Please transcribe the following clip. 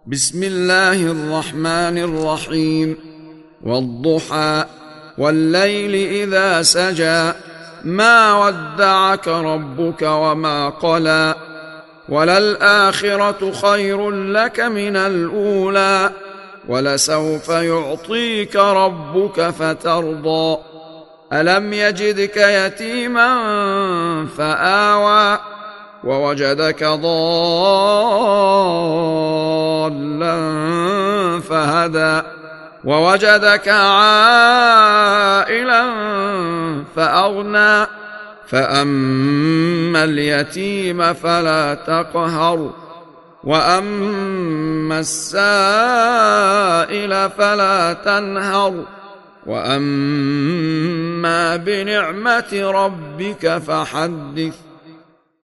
بسم الله الرحمن الرحيم. والضحى والليل إذا سجى ما ودعك ربك وما قلى وللآخرة خير لك من الأولى ولسوف يعطيك ربك فترضى ألم يجدك يتيما فآوى ووجدك ضالا فهدى ووجدك عائلا فأغنى فأما اليتيم فلا تقهر وأما السائل فلا تنهر وأما بنعمة ربك فحدث.